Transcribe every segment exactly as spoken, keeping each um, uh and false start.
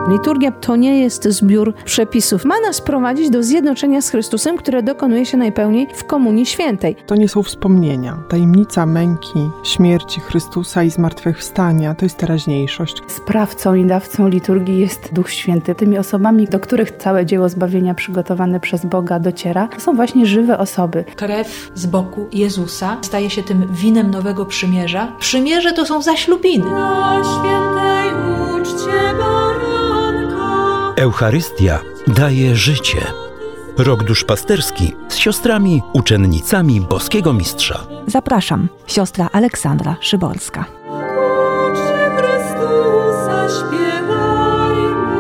Liturgia to nie jest zbiór przepisów. Ma nas prowadzić do zjednoczenia z Chrystusem, które dokonuje się najpełniej w Komunii Świętej. To nie są wspomnienia. Tajemnica męki, śmierci Chrystusa i zmartwychwstania to jest teraźniejszość. Sprawcą i dawcą liturgii jest Duch Święty. Tymi osobami, do których całe dzieło zbawienia przygotowane przez Boga dociera, to są właśnie żywe osoby. Krew z boku Jezusa staje się tym winem nowego przymierza. Przymierze to są zaślubiny. Na świętej uczcie baranka. Eucharystia daje życie. Rok duszpasterski z siostrami uczennicami Boskiego Mistrza. Zapraszam, siostra Aleksandra Szyborska. Uczcie Chrystusa, śpiewajmy.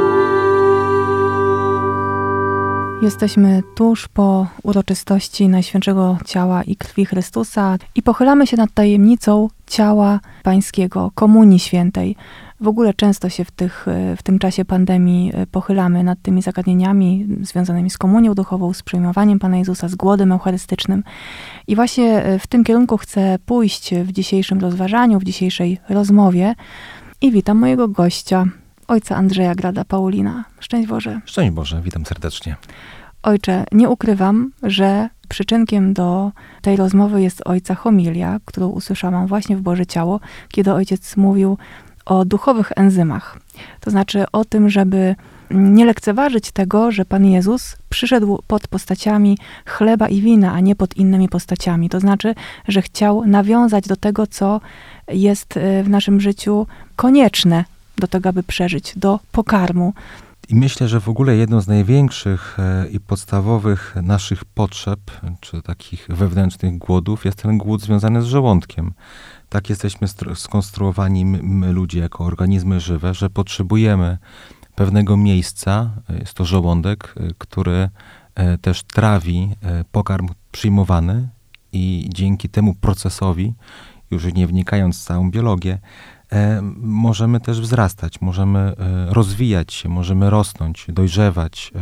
Jesteśmy tuż po uroczystości Najświętszego Ciała i Krwi Chrystusa i pochylamy się nad tajemnicą Ciała Pańskiego, Komunii Świętej. W ogóle często się w, tych, w tym czasie pandemii pochylamy nad tymi zagadnieniami związanymi z komunią duchową, z przyjmowaniem Pana Jezusa, z głodem eucharystycznym. I właśnie w tym kierunku chcę pójść w dzisiejszym rozważaniu, w dzisiejszej rozmowie. I witam mojego gościa, ojca Andrzeja Grada-Paulina. Szczęść Boże. Szczęść Boże, witam serdecznie. Ojcze, nie ukrywam, że przyczynkiem do tej rozmowy jest ojca homilia, którą usłyszałam właśnie w Boże Ciało, kiedy ojciec mówił o duchowych enzymach. To znaczy o tym, żeby nie lekceważyć tego, że Pan Jezus przyszedł pod postaciami chleba i wina, a nie pod innymi postaciami. To znaczy, że chciał nawiązać do tego, co jest w naszym życiu konieczne do tego, aby przeżyć, do pokarmu. I myślę, że w ogóle jedną z największych i podstawowych naszych potrzeb, czy takich wewnętrznych głodów, jest ten głód związany z żołądkiem. Tak jesteśmy skonstruowani my ludzie jako organizmy żywe, że potrzebujemy pewnego miejsca, jest to żołądek, który też trawi pokarm przyjmowany i dzięki temu procesowi, już nie wnikając w całą biologię, możemy też wzrastać, możemy rozwijać się, możemy rosnąć, dojrzewać.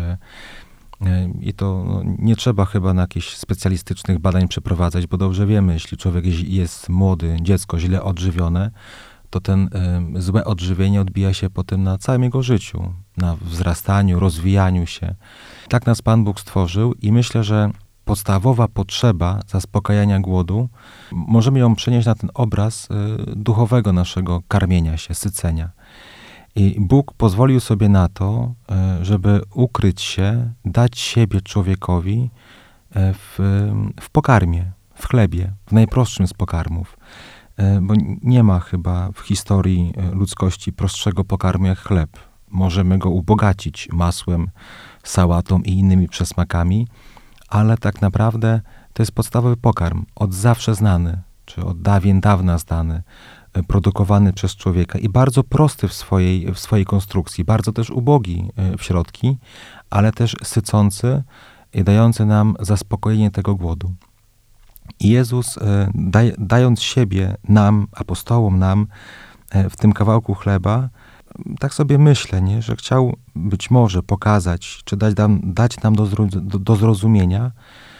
I to no, nie trzeba chyba na jakichś specjalistycznych badań przeprowadzać, bo dobrze wiemy, jeśli człowiek jest młody, dziecko źle odżywione, to ten y, złe odżywienie odbija się potem na całym jego życiu, na wzrastaniu, rozwijaniu się. Tak nas Pan Bóg stworzył i myślę, że podstawowa potrzeba zaspokajania głodu, możemy ją przenieść na ten obraz y, duchowego naszego karmienia się, sycenia. I Bóg pozwolił sobie na to, żeby ukryć się, dać siebie człowiekowi w, w pokarmie, w chlebie, w najprostszym z pokarmów. Bo nie ma chyba w historii ludzkości prostszego pokarmu jak chleb. Możemy go ubogacić masłem, sałatą i innymi przesmakami, ale tak naprawdę to jest podstawowy pokarm, od zawsze znany, czy od dawien dawna znany, produkowany przez człowieka i bardzo prosty w swojej, w swojej konstrukcji, bardzo też ubogi w środki, ale też sycący i dający nam zaspokojenie tego głodu. I Jezus, daj, dając siebie nam, apostołom nam, w tym kawałku chleba, tak sobie myślę, nie, że chciał być może pokazać, czy dać nam, dać nam do, do, do zrozumienia,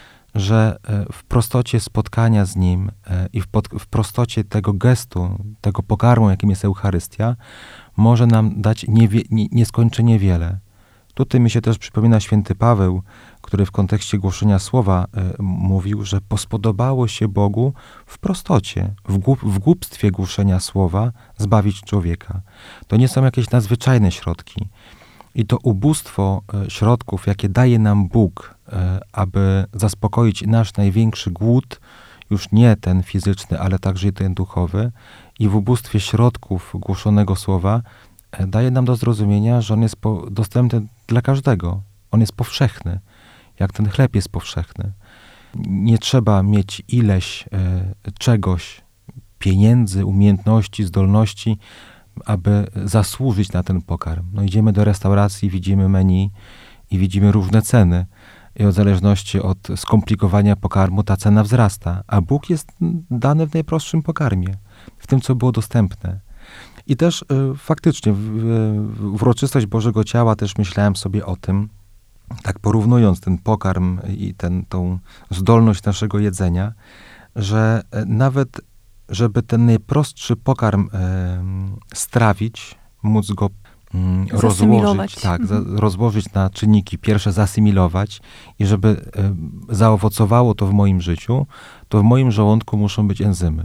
że w prostocie spotkania z Nim i w, pod, w prostocie tego gestu, tego pokarmu, jakim jest Eucharystia, może nam dać niewie, nie, nieskończenie wiele. Tutaj mi się też przypomina święty Paweł, który w kontekście głoszenia słowa y, mówił, że pospodobało się Bogu w prostocie, w, głup, w głupstwie głoszenia słowa zbawić człowieka. To nie są jakieś nadzwyczajne środki. I to ubóstwo środków, jakie daje nam Bóg, aby zaspokoić nasz największy głód, już nie ten fizyczny, ale także i ten duchowy, i w ubóstwie środków głoszonego słowa daje nam do zrozumienia, że on jest dostępny dla każdego. On jest powszechny, jak ten chleb jest powszechny. Nie trzeba mieć ileś czegoś, pieniędzy, umiejętności, zdolności, aby zasłużyć na ten pokarm. No idziemy do restauracji, widzimy menu i widzimy różne ceny. I w zależności od skomplikowania pokarmu ta cena wzrasta. A Bóg jest dany w najprostszym pokarmie, w tym, co było dostępne. I też y, faktycznie w, w, w uroczystość Bożego Ciała też myślałem sobie o tym, tak porównując ten pokarm i ten, tą zdolność naszego jedzenia, że nawet żeby ten najprostszy pokarm e, strawić, móc go mm, rozłożyć, tak, mhm. za, rozłożyć na czynniki. Pierwsze zasymilować i żeby y, zaowocowało to w moim życiu, to w moim żołądku muszą być enzymy.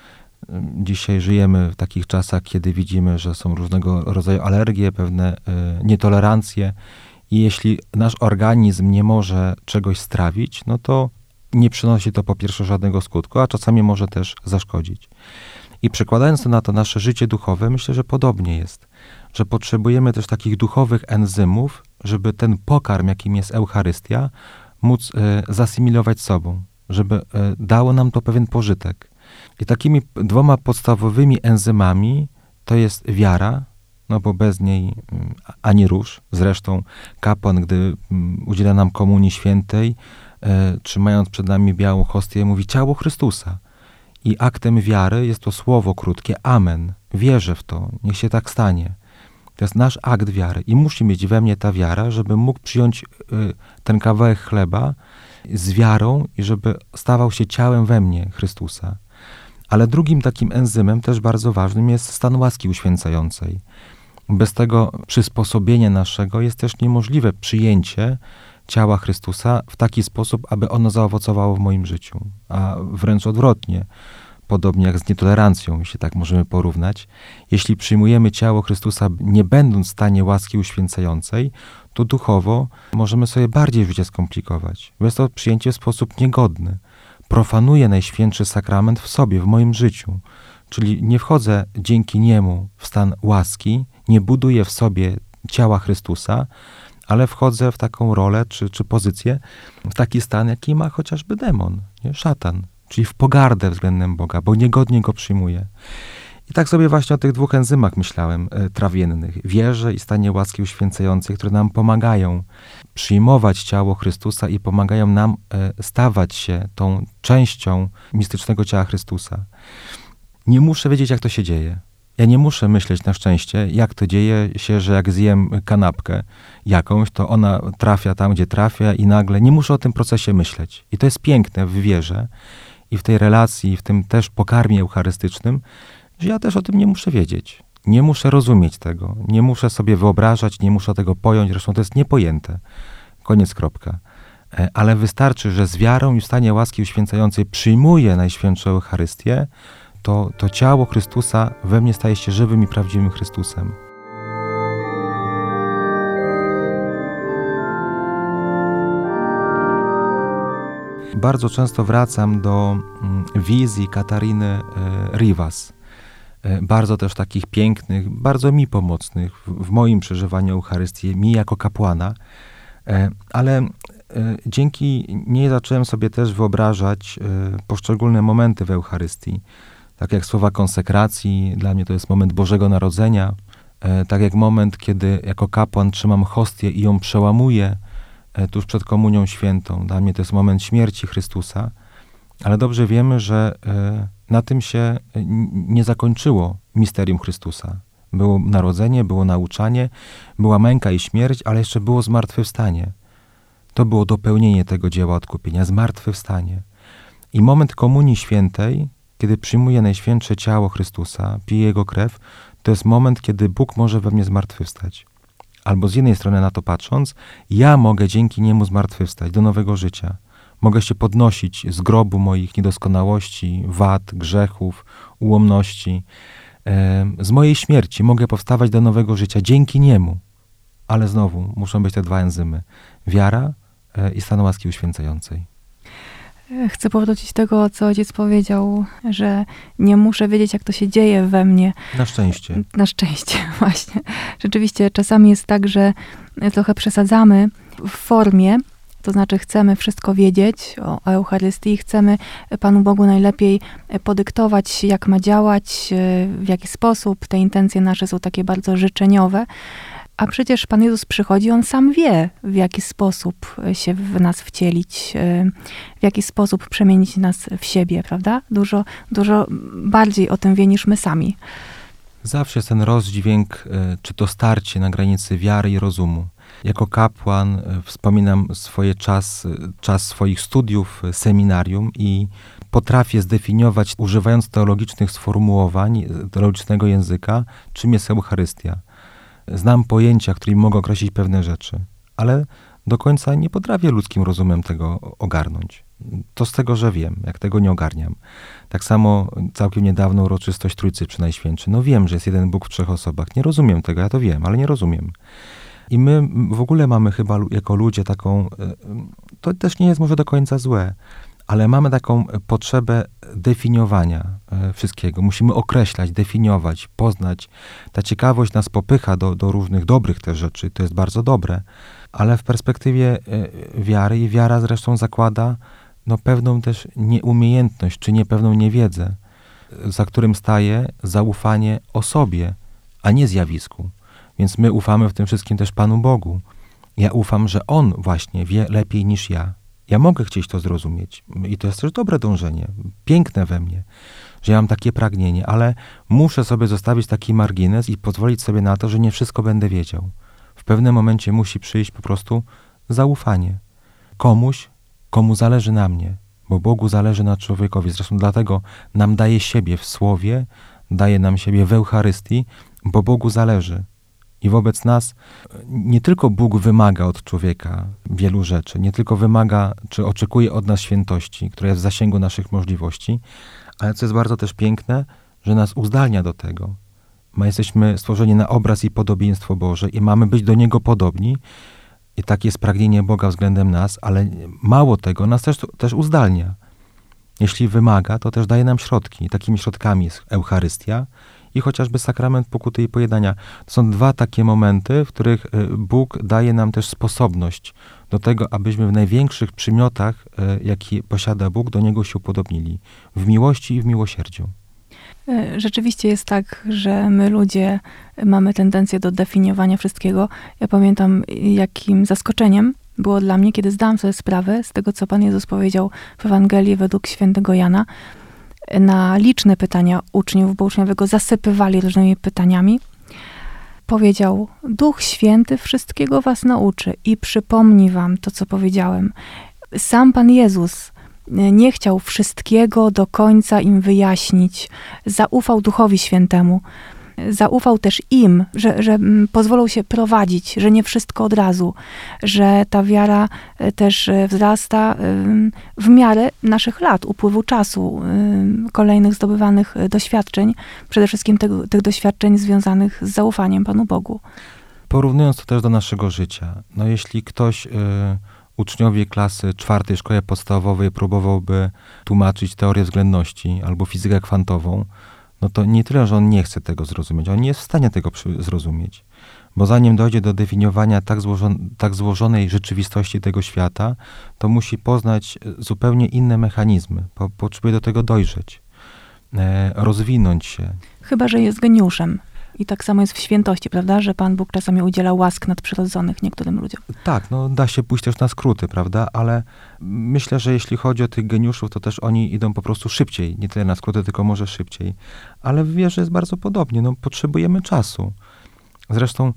Dzisiaj żyjemy w takich czasach, kiedy widzimy, że są różnego rodzaju alergie, pewne y, nietolerancje i jeśli nasz organizm nie może czegoś strawić, no to nie przynosi to po pierwsze żadnego skutku, a czasami może też zaszkodzić. I przekładając to na to nasze życie duchowe, myślę, że podobnie jest, że potrzebujemy też takich duchowych enzymów, żeby ten pokarm, jakim jest Eucharystia, móc y, zasymilować sobą, żeby y, dało nam to pewien pożytek. I takimi dwoma podstawowymi enzymami to jest wiara, no bo bez niej y, ani rusz. Zresztą kapłan, gdy y, udziela nam komunii świętej, y, trzymając przed nami białą hostię, mówi ciało Chrystusa. I aktem wiary jest to słowo krótkie, amen. Wierzę w to, niech się tak stanie. To jest nasz akt wiary i musi mieć we mnie ta wiara, żebym mógł przyjąć y, ten kawałek chleba z wiarą i żeby stawał się ciałem we mnie Chrystusa. Ale drugim takim enzymem, też bardzo ważnym, jest stan łaski uświęcającej. Bez tego przysposobienia naszego jest też niemożliwe przyjęcie ciała Chrystusa w taki sposób, aby ono zaowocowało w moim życiu. A wręcz odwrotnie, podobnie jak z nietolerancją, jeśli tak możemy porównać. Jeśli przyjmujemy ciało Chrystusa, nie będąc w stanie łaski uświęcającej, to duchowo możemy sobie bardziej życie skomplikować. Bo jest to przyjęcie w sposób niegodny. Profanuję Najświętszy Sakrament w sobie, w moim życiu. Czyli nie wchodzę dzięki niemu w stan łaski, nie buduję w sobie ciała Chrystusa, ale wchodzę w taką rolę czy, czy pozycję, w taki stan, jaki ma chociażby demon, nie? Szatan, czyli w pogardę względem Boga, bo niegodnie go przyjmuję. I tak sobie właśnie o tych dwóch enzymach myślałem, e, trawiennych, wierze i stanie łaski uświęcającej, które nam pomagają przyjmować ciało Chrystusa i pomagają nam e, stawać się tą częścią mistycznego ciała Chrystusa. Nie muszę wiedzieć, jak to się dzieje. Ja nie muszę myśleć na szczęście, jak to dzieje się, że jak zjem kanapkę jakąś, to ona trafia tam, gdzie trafia i nagle nie muszę o tym procesie myśleć. I to jest piękne w wierze i w tej relacji, w tym też pokarmie eucharystycznym, że ja też o tym nie muszę wiedzieć. Nie muszę rozumieć tego, nie muszę sobie wyobrażać, nie muszę tego pojąć, zresztą to jest niepojęte. Koniec, kropka. Ale wystarczy, że z wiarą i w stanie łaski uświęcającej przyjmuję Najświętszą Eucharystię, to, to ciało Chrystusa we mnie staje się żywym i prawdziwym Chrystusem. Bardzo często wracam do wizji Katariny Rivas. Bardzo też takich pięknych, bardzo mi pomocnych w, w moim przeżywaniu Eucharystii, mi jako kapłana. Ale dzięki niej zacząłem sobie też wyobrażać poszczególne momenty w Eucharystii. Tak jak słowa konsekracji, dla mnie to jest moment Bożego Narodzenia, e, tak jak moment, kiedy jako kapłan trzymam hostię i ją przełamuję e, tuż przed Komunią Świętą. Dla mnie to jest moment śmierci Chrystusa, ale dobrze wiemy, że e, na tym się nie zakończyło misterium Chrystusa. Było narodzenie, było nauczanie, była męka i śmierć, ale jeszcze było zmartwychwstanie. To było dopełnienie tego dzieła odkupienia, zmartwychwstanie. I moment Komunii Świętej, kiedy przyjmuję Najświętsze Ciało Chrystusa, piję Jego krew, to jest moment, kiedy Bóg może we mnie zmartwychwstać. Albo z jednej strony na to patrząc, ja mogę dzięki Niemu zmartwychwstać do nowego życia. Mogę się podnosić z grobu moich niedoskonałości, wad, grzechów, ułomności. Z mojej śmierci mogę powstawać do nowego życia dzięki Niemu. Ale znowu muszą być te dwa enzymy. Wiara i stan łaski uświęcającej. Chcę powrócić do tego, co ojciec powiedział, że nie muszę wiedzieć, jak to się dzieje we mnie. Na szczęście. Na szczęście, właśnie. Rzeczywiście czasami jest tak, że trochę przesadzamy w formie, to znaczy chcemy wszystko wiedzieć o Eucharystii, chcemy Panu Bogu najlepiej podyktować, jak ma działać, w jaki sposób. Te intencje nasze są takie bardzo życzeniowe. A przecież Pan Jezus przychodzi, On sam wie, w jaki sposób się w nas wcielić, w jaki sposób przemienić nas w siebie, prawda? Dużo, dużo bardziej o tym wie niż my sami. Zawsze jest ten rozdźwięk, czy to starcie na granicy wiary i rozumu. Jako kapłan wspominam swoje czas, czas swoich studiów, seminarium i potrafię zdefiniować, używając teologicznych sformułowań, teologicznego języka, czym jest Eucharystia. znam pojęcia, którymi mogę określić pewne rzeczy, ale do końca nie potrafię ludzkim rozumem tego ogarnąć. To z tego, że wiem, jak tego nie ogarniam. Tak samo całkiem niedawno uroczystość Trójcy Przenajświętszej. No wiem, że jest jeden Bóg w trzech osobach. Nie rozumiem tego, ja to wiem, ale nie rozumiem. I my w ogóle mamy chyba jako ludzie taką, to też nie jest może do końca złe, ale mamy taką potrzebę definiowania wszystkiego. Musimy określać, definiować, poznać. Ta ciekawość nas popycha do, do różnych dobrych też rzeczy. To jest bardzo dobre. Ale w perspektywie wiary, i wiara zresztą zakłada no, pewną też nieumiejętność, czy nie pewną niewiedzę, za którym staje zaufanie osobie, a nie zjawisku. Więc my ufamy w tym wszystkim też Panu Bogu. Ja ufam, że On właśnie wie lepiej niż ja. Ja mogę chcieć to zrozumieć. I to jest też dobre dążenie, piękne we mnie, że ja mam takie pragnienie, ale muszę sobie zostawić taki margines i pozwolić sobie na to, że nie wszystko będę wiedział. W pewnym momencie musi przyjść po prostu zaufanie. Komuś, komu zależy na mnie, bo Bogu zależy na człowiekowi. Zresztą dlatego nam daje siebie w Słowie, daje nam siebie w Eucharystii, bo Bogu zależy. I wobec nas nie tylko Bóg wymaga od człowieka wielu rzeczy, nie tylko wymaga, czy oczekuje od nas świętości, która jest w zasięgu naszych możliwości, ale co jest bardzo też piękne, że nas uzdalnia do tego. My jesteśmy stworzeni na obraz i podobieństwo Boże i mamy być do Niego podobni. I takie jest pragnienie Boga względem nas, ale mało tego, nas też, też uzdalnia. Jeśli wymaga, to też daje nam środki. Takimi środkami jest Eucharystia i chociażby sakrament pokuty i pojednania. To są dwa takie momenty, w których Bóg daje nam też sposobność do tego, abyśmy w największych przymiotach, jaki posiada Bóg, do Niego się upodobnili. W miłości i w miłosierdziu. Rzeczywiście jest tak, że my ludzie mamy tendencję do definiowania wszystkiego. Ja pamiętam, jakim zaskoczeniem było dla mnie, kiedy zdałam sobie sprawę z tego, co Pan Jezus powiedział w Ewangelii według świętego Jana. Na liczne pytania uczniów, bo uczniowie go zasypywali różnymi pytaniami, powiedział: Duch Święty wszystkiego was nauczy i przypomni wam to, co powiedziałem. Sam Pan Jezus nie chciał wszystkiego do końca im wyjaśnić. Zaufał Duchowi Świętemu. Zaufał też im, że, że pozwolą się prowadzić, że nie wszystko od razu, że ta wiara też wzrasta w miarę naszych lat, upływu czasu, kolejnych zdobywanych doświadczeń, przede wszystkim tego, tych doświadczeń związanych z zaufaniem Panu Bogu. Porównując to też do naszego życia, no jeśli ktoś... Yy... uczniowie klasy czwartej szkoły podstawowej próbowałby tłumaczyć teorię względności albo fizykę kwantową, no to nie tyle, że on nie chce tego zrozumieć, on nie jest w stanie tego zrozumieć. Bo zanim dojdzie do definiowania tak, złożon- tak złożonej rzeczywistości tego świata, to musi poznać zupełnie inne mechanizmy. Po- potrzebuje do tego dojrzeć, e, rozwinąć się. Chyba że jest geniuszem. I tak samo jest w świętości, prawda? Że Pan Bóg czasami udziela łask nadprzyrodzonych niektórym ludziom. Tak, no da się pójść też na skróty, prawda? Ale myślę, że jeśli chodzi o tych geniuszów, to też oni idą po prostu szybciej. Nie tyle na skróty, tylko może szybciej. Ale w wierze jest bardzo podobnie. No, potrzebujemy czasu. Zresztą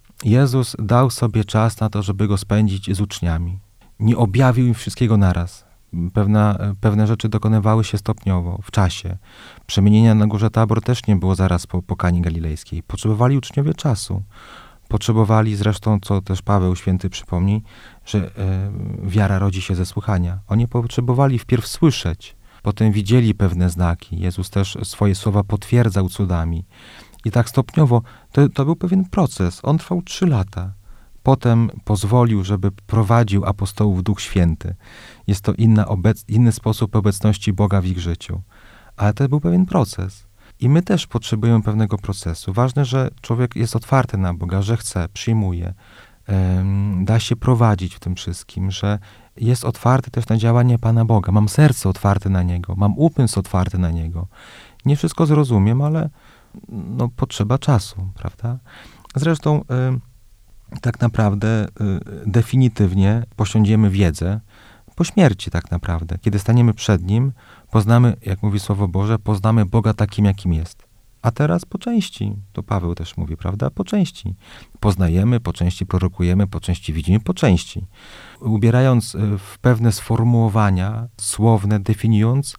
Jezus dał sobie czas na to, żeby go spędzić z uczniami. Nie objawił im wszystkiego naraz. Pewna, pewne rzeczy dokonywały się stopniowo, w czasie. Przemienienia na Górze Tabor też nie było zaraz po, po Kani Galilejskiej. Potrzebowali uczniowie czasu. Potrzebowali zresztą, co też Paweł Święty przypomni, że e, wiara rodzi się ze słuchania. Oni potrzebowali wpierw słyszeć, potem widzieli pewne znaki. Jezus też swoje słowa potwierdzał cudami. I tak stopniowo, to, to był pewien proces. On trwał trzy lata. Potem pozwolił, żeby prowadził apostołów Duch Święty. Jest to inna obec- inny sposób obecności Boga w ich życiu. Ale to był pewien proces. I my też potrzebujemy pewnego procesu. Ważne, że człowiek jest otwarty na Boga, że chce, przyjmuje, um, da się prowadzić w tym wszystkim, że jest otwarty też na działanie Pana Boga. Mam serce otwarte na Niego, mam umysł otwarty na Niego. Nie wszystko zrozumiem, ale no, potrzeba czasu, prawda? Zresztą um, tak naprawdę y, definitywnie posiądziemy wiedzę po śmierci tak naprawdę. Kiedy staniemy przed Nim, poznamy, jak mówi Słowo Boże, poznamy Boga takim, jakim jest. A teraz po części, to Paweł też mówi, prawda? Po części. Poznajemy, po części prorokujemy, po części widzimy, po części. Ubierając w pewne sformułowania słowne, definiując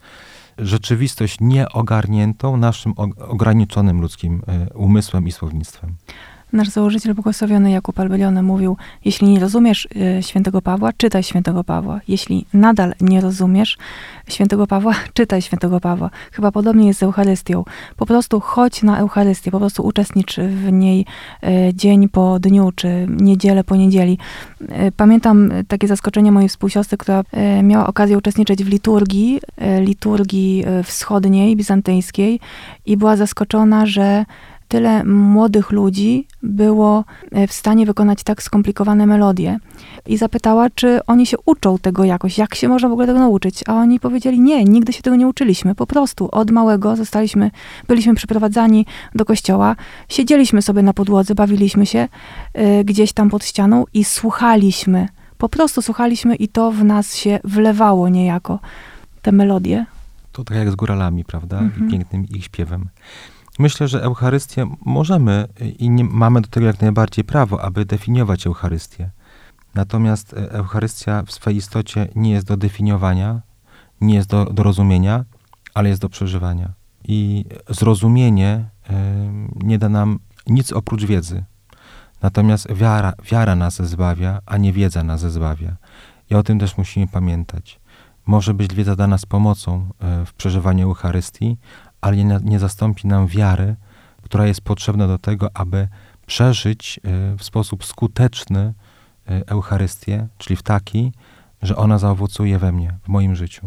rzeczywistość nieogarniętą naszym ograniczonym ludzkim umysłem i słownictwem. Nasz założyciel błogosławiony Jakub Albeliony mówił, jeśli nie rozumiesz y, świętego Pawła, czytaj świętego Pawła. Jeśli nadal nie rozumiesz świętego Pawła, czytaj świętego Pawła. Chyba podobnie jest z Eucharystią. Po prostu chodź na Eucharystię, po prostu uczestnicz w niej y, dzień po dniu, czy niedzielę po niedzieli. Y, pamiętam takie zaskoczenie mojej współsiostry, która y, miała okazję uczestniczyć w liturgii, y, liturgii y, wschodniej, bizantyjskiej i była zaskoczona, że tyle młodych ludzi było w stanie wykonać tak skomplikowane melodie. I zapytała, czy oni się uczą tego jakoś, jak się można w ogóle tego nauczyć. A oni powiedzieli, nie, nigdy się tego nie uczyliśmy. Po prostu od małego zostaliśmy, byliśmy przyprowadzani do kościoła, siedzieliśmy sobie na podłodze, bawiliśmy się y, gdzieś tam pod ścianą i słuchaliśmy. Po prostu słuchaliśmy i to w nas się wlewało niejako, te melodie. To tak jak z góralami, prawda? Mhm. I pięknym ich śpiewem. Myślę, że Eucharystię możemy i nie, mamy do tego jak najbardziej prawo, aby definiować Eucharystię. Natomiast Eucharystia w swej istocie nie jest do definiowania, nie jest do, do rozumienia, ale jest do przeżywania. I zrozumienie y, nie da nam nic oprócz wiedzy. Natomiast wiara, wiara nas zbawia, a nie wiedza nas zbawia. I o tym też musimy pamiętać. Może być wiedza dla nas pomocą y, w przeżywaniu Eucharystii, ale nie, nie zastąpi nam wiary, która jest potrzebna do tego, aby przeżyć y, w sposób skuteczny y, Eucharystię, czyli w taki, że ona zaowocuje we mnie, w moim życiu.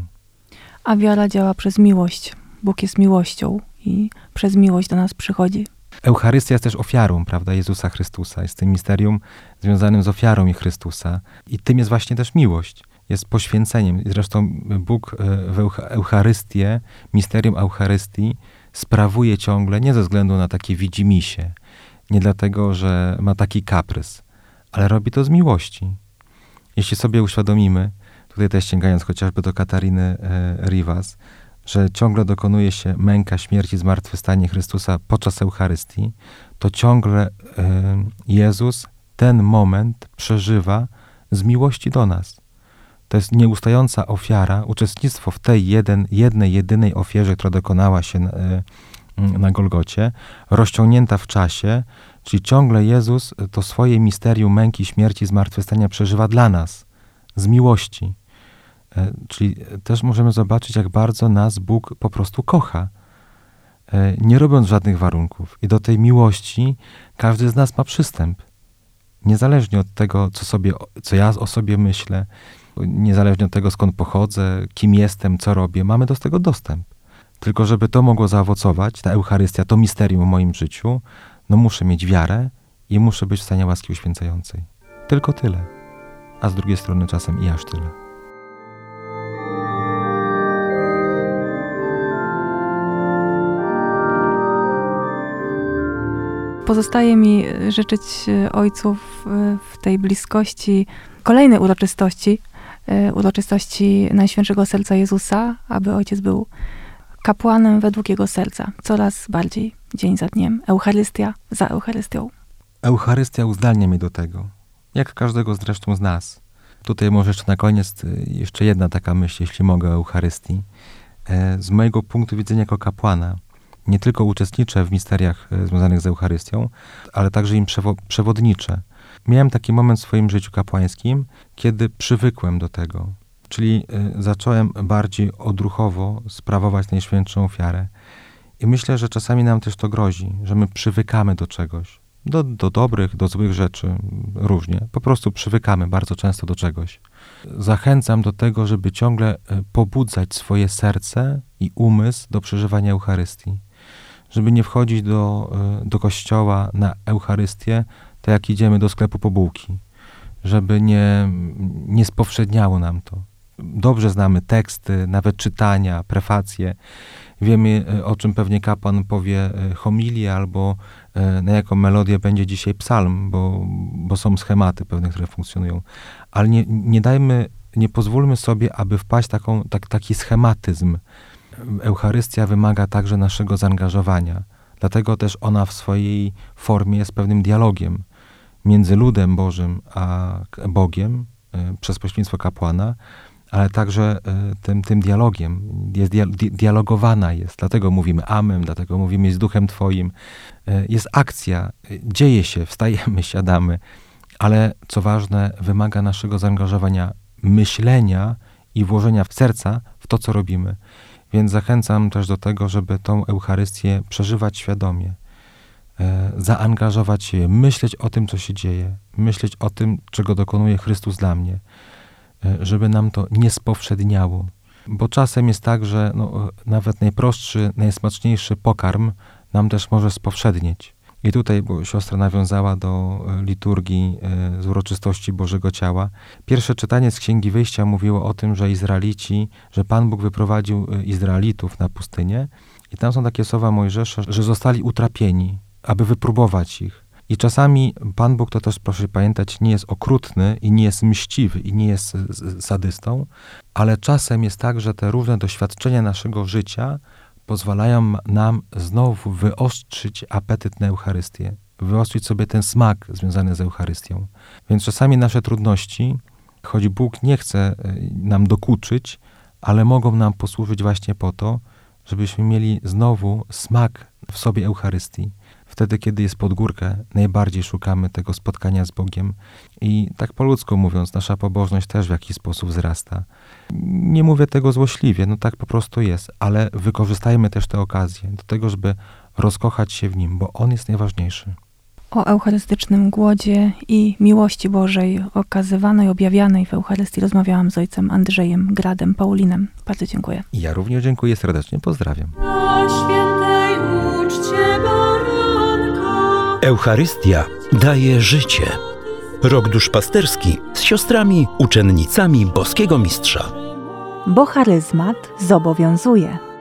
A wiara działa przez miłość. Bóg jest miłością i przez miłość do nas przychodzi. Eucharystia jest też ofiarą, prawda, Jezusa Chrystusa. Jest tym misterium związanym z ofiarą i Chrystusa. I tym jest właśnie też miłość. Jest poświęceniem. Zresztą Bóg w Eucharystię, misterium Eucharystii sprawuje ciągle, nie ze względu na takie widzimisię, nie dlatego, że ma taki kaprys, ale robi to z miłości. Jeśli sobie uświadomimy, tutaj też sięgając chociażby do Katariny e, Rivas, że ciągle dokonuje się męka, śmierć i zmartwychwstanie Chrystusa podczas Eucharystii, to ciągle e, Jezus ten moment przeżywa z miłości do nas. To jest nieustająca ofiara, uczestnictwo w tej jeden, jednej, jedynej ofierze, która dokonała się na, na Golgocie, rozciągnięta w czasie, czyli ciągle Jezus to swoje misterium męki, śmierci, zmartwychwstania przeżywa dla nas, z miłości. Czyli też możemy zobaczyć, jak bardzo nas Bóg po prostu kocha, nie robiąc żadnych warunków. I do tej miłości każdy z nas ma przystęp. Niezależnie od tego, co, sobie, co ja o sobie myślę, niezależnie od tego, skąd pochodzę, kim jestem, co robię, mamy do tego dostęp. Tylko żeby to mogło zaowocować, ta Eucharystia, to misterium w moim życiu, no muszę mieć wiarę i muszę być w stanie łaski uświęcającej. Tylko tyle. A z drugiej strony czasem i aż tyle. Pozostaje mi życzyć ojców w tej bliskości kolejnej uroczystości, uroczystości Najświętszego Serca Jezusa, aby ojciec był kapłanem według jego serca, coraz bardziej, dzień za dniem. Eucharystia za Eucharystią. Eucharystia uzdalnia mnie do tego, jak każdego zresztą z nas. Tutaj może jeszcze na koniec jeszcze jedna taka myśl, jeśli mogę, o Eucharystii. Z mojego punktu widzenia jako kapłana, nie tylko uczestniczę w misteriach związanych z Eucharystią, ale także im przewo- przewodniczę. Miałem taki moment w swoim życiu kapłańskim, kiedy przywykłem do tego. Czyli y, zacząłem bardziej odruchowo sprawować Najświętszą Ofiarę. I myślę, że czasami nam też to grozi, że my przywykamy do czegoś. Do, do dobrych, do złych rzeczy, różnie. Po prostu przywykamy bardzo często do czegoś. Zachęcam do tego, żeby ciągle pobudzać swoje serce i umysł do przeżywania Eucharystii. Żeby nie wchodzić do, do kościoła na Eucharystię, tak jak idziemy do sklepu po bułki. Żeby nie, nie spowszedniało nam to. Dobrze znamy teksty, nawet czytania, prefacje. Wiemy, o czym pewnie kapłan powie homilię, albo na jaką melodię będzie dzisiaj psalm, bo, bo są schematy pewne, które funkcjonują. Ale nie, nie dajmy, nie pozwólmy sobie, aby wpaść w taką, tak, taki schematyzm. Eucharystia wymaga także naszego zaangażowania. Dlatego też ona w swojej formie jest pewnym dialogiem między ludem Bożym a Bogiem przez pośrednictwo kapłana, ale także tym, tym dialogiem. Jest dia, dialogowana jest, dlatego mówimy amen, dlatego mówimy z Duchem Twoim. Jest akcja, dzieje się, wstajemy, siadamy, ale co ważne, wymaga naszego zaangażowania, myślenia i włożenia w serca w to, co robimy. Więc zachęcam też do tego, żeby tą Eucharystię przeżywać świadomie, e, zaangażować się, myśleć o tym, co się dzieje, myśleć o tym, czego dokonuje Chrystus dla mnie, e, żeby nam to nie spowszedniało. Bo czasem jest tak, że no, nawet najprostszy, najsmaczniejszy pokarm nam też może spowszednieć. I tutaj, bo siostra nawiązała do liturgii z uroczystości Bożego Ciała. Pierwsze czytanie z Księgi Wyjścia mówiło o tym, że Izraelici, że Pan Bóg wyprowadził Izraelitów na pustynię i tam są takie słowa Mojżesza, że zostali utrapieni, aby wypróbować ich. I czasami Pan Bóg, to też proszę pamiętać, nie jest okrutny i nie jest mściwy i nie jest sadystą, ale czasem jest tak, że te różne doświadczenia naszego życia pozwalają nam znowu wyostrzyć apetyt na Eucharystię, wyostrzyć sobie ten smak związany z Eucharystią. Więc czasami nasze trudności, choć Bóg nie chce nam dokuczyć, ale mogą nam posłużyć właśnie po to, żebyśmy mieli znowu smak w sobie Eucharystii. Wtedy, kiedy jest pod górkę, najbardziej szukamy tego spotkania z Bogiem. I tak po ludzku mówiąc, nasza pobożność też w jakiś sposób wzrasta. Nie mówię tego złośliwie, no tak po prostu jest, ale wykorzystajmy też tę okazję do tego, żeby rozkochać się w Nim, bo On jest najważniejszy. O eucharystycznym głodzie i miłości Bożej okazywanej, objawianej w Eucharystii rozmawiałam z ojcem Andrzejem Gradem Paulinem. Bardzo dziękuję. Ja również dziękuję serdecznie, pozdrawiam. Na świętej uczcie baranka. Eucharystia daje życie. Rok duszpasterski z siostrami, uczennicami Boskiego Mistrza. Bo charyzmat zobowiązuje.